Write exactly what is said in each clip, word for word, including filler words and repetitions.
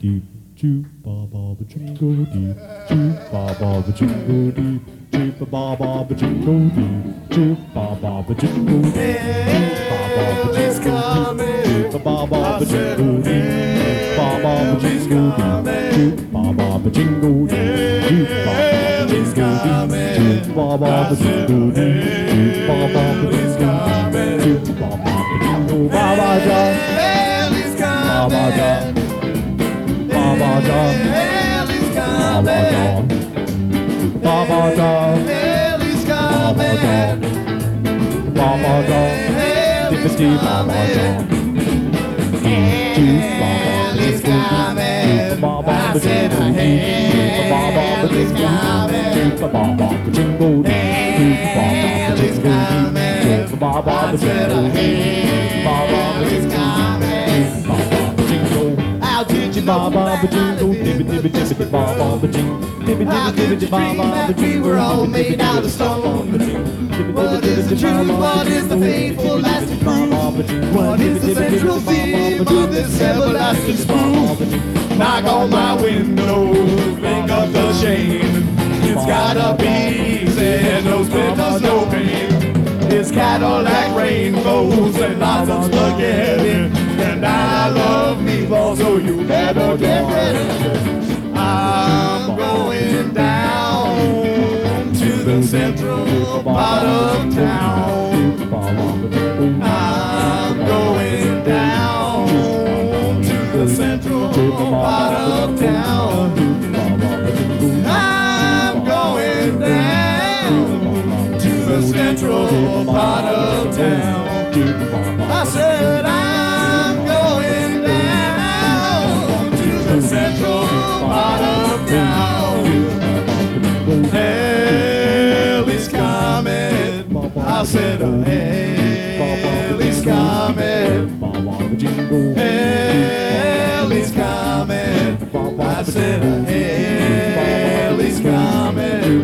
deep, choo ba ba ba jingle deep, choo ba ba ba jingle deep, choo ba ba ba ba jingle deep, choo ba ba ba jingle deep, ba ba ba jingle deep, ba ba ba ba jingle deep, ba ba ba jingle deep, choo ba ba ba jingle deep, choo ba ba ba jingle deep, choo ba ba ba jingle deep, choo ba ba ba jingle deep, choo ba ba ba jingle ba ba ja, ba ba ja. Baba John, Baba John, Baba John, Baba John, Baba John, Dippity Baba John, Juice Baba, Juice Baba, Juice Baba, Juice Baba, Jingle, Juice Baba, Jingle, Juice Baba, Jingle, Baba, Baba, ba jingle, dibby dibby dibby baba, ba jingle, dibby dibby dibby baba, ba jingle. We were all made out of stone. What is the truth? What is the faithful lasting proof? What is the central theme of this everlasting spoof? Knock on my window, pick up the chain. It's gotta be easy, no splinters, no pain. It's Cadillac rainbows and lots of spaghetti. And I love meatballs, so you better get ready. I'm going down to the central part of town. I'm going down to the central part of town. I'm going down to the central part of town. I said I'm going down to the central part of town. Hell is coming. I said hell is coming. Hell is coming. I said hell is coming.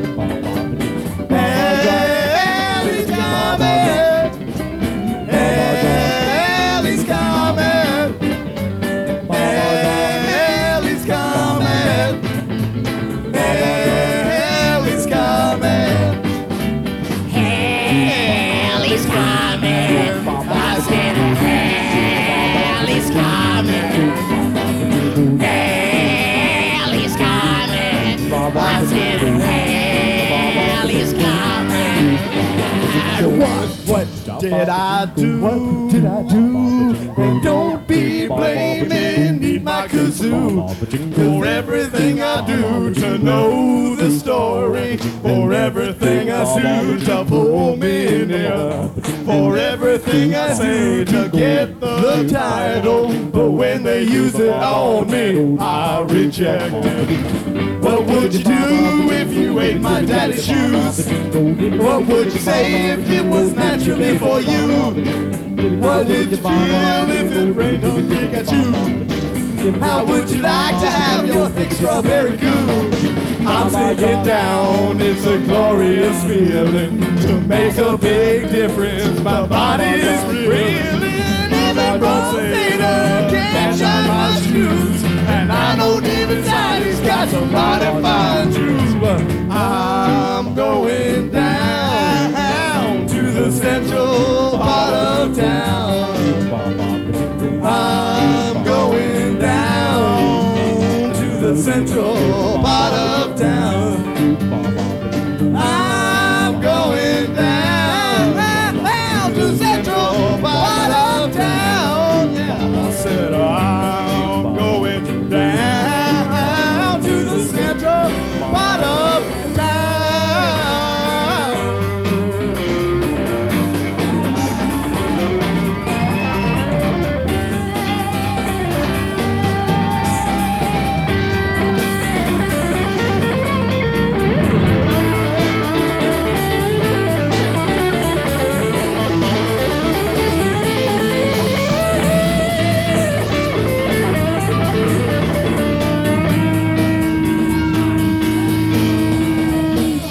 Hell is coming. Hell is coming. Hell is coming. Hell is coming. Hell is coming. I said hell is coming. Hell is coming. I said hell is coming. What, what did I do? What did I do? And don't be blaming me, my kazoo, for everything I do to know the story, for everything I do to pull me near, for everything I say to get the title. But when they use it on me, I reject it. What would you do if you ate my daddy's shoes? What would you say if it was naturally for you? What did you feel if it rained on Pikachu? How would you like to have your thick strawberry goo? I'm sitting down, it's a glorious feeling to make a big difference. My body is reeling, even Darth Vader can't shine my shoes. And I know deep inside he's got some mighty fine juice. But I'm going down to the central part of town. I'm going down to the central part of town.